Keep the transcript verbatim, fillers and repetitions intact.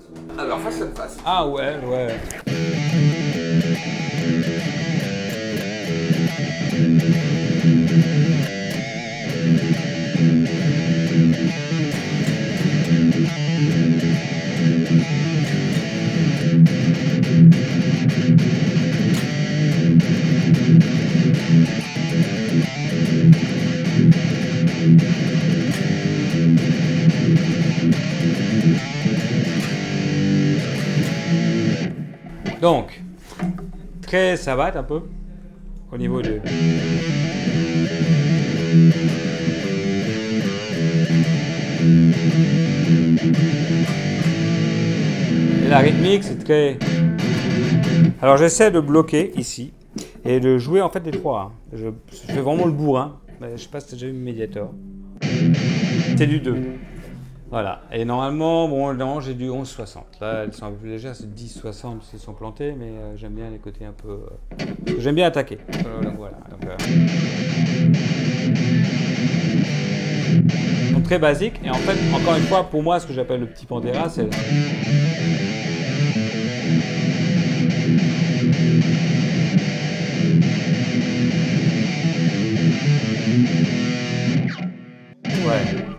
Alors, face à face. Ah ouais, ouais. Donc, très savate un peu au niveau de. Et la rythmique, c'est très. Alors, j'essaie de bloquer ici et de jouer en fait les trois. Hein. Je, je fais vraiment le bourrin. Je sais pas si tu as déjà vu Mediator. C'est du deux. Voilà. Et normalement, bon, non, j'ai du onze soixante. Là, elles sont un peu plus légères, c'est dix soixante parce qu'elles sont plantées, mais euh, j'aime bien les côtés un peu. Euh, j'aime bien attaquer. Euh, donc voilà. Donc, euh... Ils sont très basiques. Et en fait, encore une fois, pour moi, ce que j'appelle le petit Pantera, c'est. Ouais.